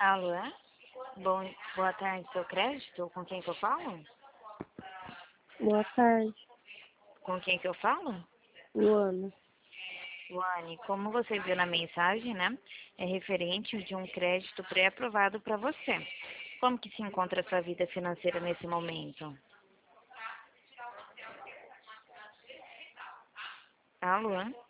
Alô? Boa tarde, seu crédito? Com quem que eu falo? Boa tarde, Com quem que eu falo? Luana. Luane, como você viu na mensagem, né? É referente de um crédito pré-aprovado para você. Como que se encontra a sua vida financeira nesse momento? Alô?